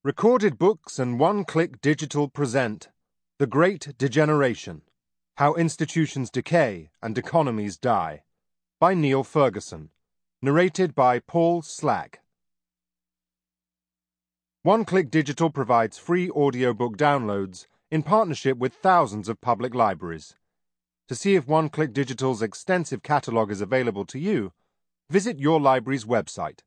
Recorded Books and One-Click Digital present The Great Degeneration: How Institutions Decay and Economies Die by Neil Ferguson. Narrated by Paul Slack. One-Click Digital provides free audiobook downloads in partnership with thousands of public libraries. To see if One-Click Digital's extensive catalogue is available to you, visit your library's website.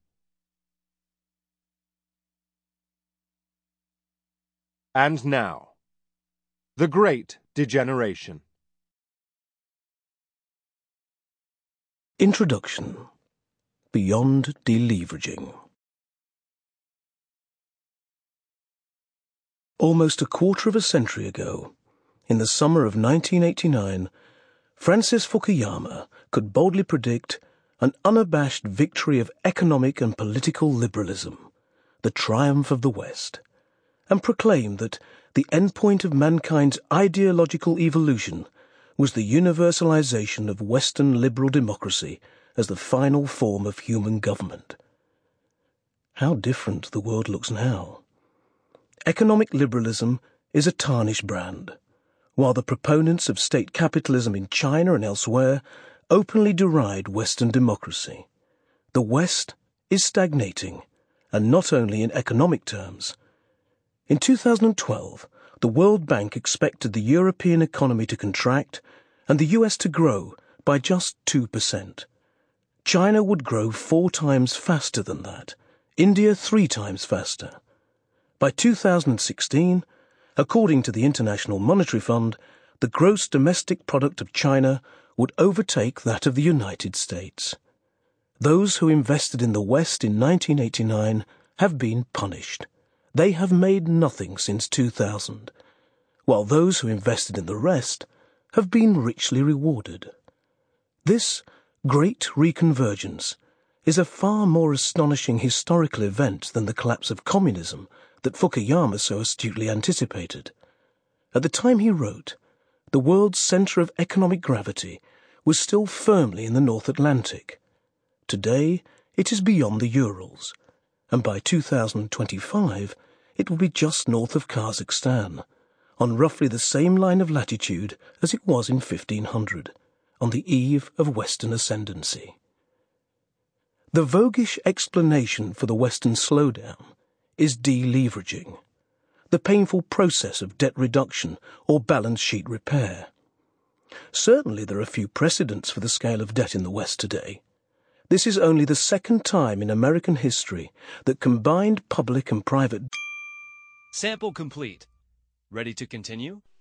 And now, The Great Degeneration. Introduction. Beyond Deleveraging. Almost a quarter of a century ago, in the summer of 1989, Francis Fukuyama could boldly predict an unabashed victory of economic and political liberalism, the triumph of the West, and proclaimed that the endpoint of mankind's ideological evolution was the universalization of Western liberal democracy as the final form of human government. How different the world looks now. Economic liberalism is a tarnished brand, while the proponents of state capitalism in China and elsewhere openly deride Western democracy. The West is stagnating, and not only in economic terms. In 2012, the World Bank expected the European economy to contract and the US to grow by just 2%. China would grow 4 times faster than that, India 3 times faster. By 2016, according to the International Monetary Fund, the gross domestic product of China would overtake that of the United States. Those who invested in the West in 1989 have been punished. They have made nothing since 2000, while those who invested in the rest have been richly rewarded. This great reconvergence is a far more astonishing historical event than the collapse of communism that Fukuyama so astutely anticipated. At the time he wrote, the world's center of economic gravity was still firmly in the North Atlantic. Today, it is beyond the Urals, and by 2025, it will be just north of Kazakhstan, on roughly the same line of latitude as it was in 1500, on the eve of Western ascendancy. The voguish explanation for the Western slowdown is deleveraging, the painful process of debt reduction or balance sheet repair. Certainly there are few precedents for the scale of debt in the West today. This is only the second time in American history that combined public and private... Sample complete. Ready to continue?